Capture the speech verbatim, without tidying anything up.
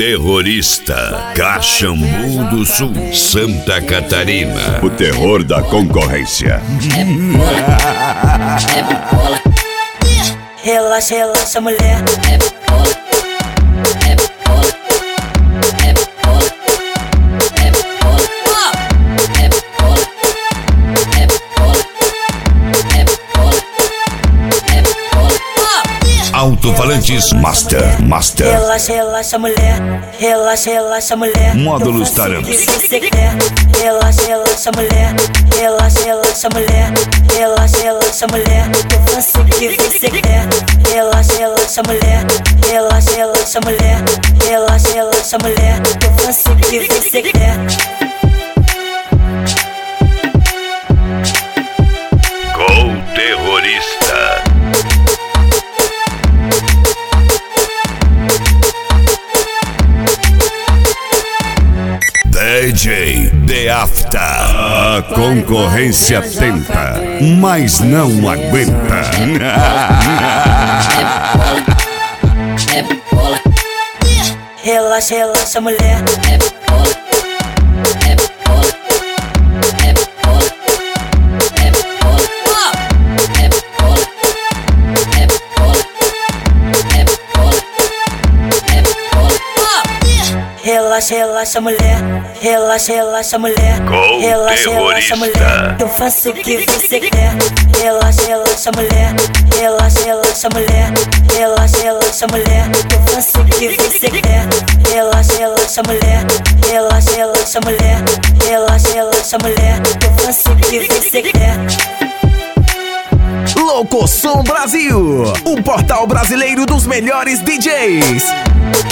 Terrorista, Caxambu do Sul, Santa Catarina. O terror da concorrência. É bola, é bola. Relaxa, relaxa, mulher. É bola, é bola, é bola, é bola, é bola, é bola, é bola, é bola. Alto-falantes Master, Master. Relaxa, relaxa, mulher. Relaxa, relaxa, mulher. Módulos Taram. Relaxa, relaxa, mulher. Relaxa, relaxa, mulher. Relaxa, relaxa, mulher. Eu faço o que você quer. Relaxa, relaxa, mulher. Relaxa, relaxa, mulher. Relaxa, relaxa, mulher. Eu faço o que você quer. Gol Terrorista. D J The After. A concorrência tenta, mas não aguenta. É bola. Relaxa, relaxa, mulher. É bola. É bola. É bola. É bola. É bola. É bola. É bola. É bola. Relaxa, relaxa, mulher. Relaxa, relaxa, mulher. Gol Relaxa, relaxa, terrorista. mulher. Eu faço o que você quer. Relaxa, relaxa, mulher. Relaxa, relaxa, mulher. Relaxa, relaxa, mulher. Eu faço o que você quer. Relaxa, relaxa, mulher. Relaxa, relaxa, mulher. Relaxa, relaxa, mulher. Eu faço o que você quer. Louco Som Brasil, o portal brasileiro dos melhores D Js.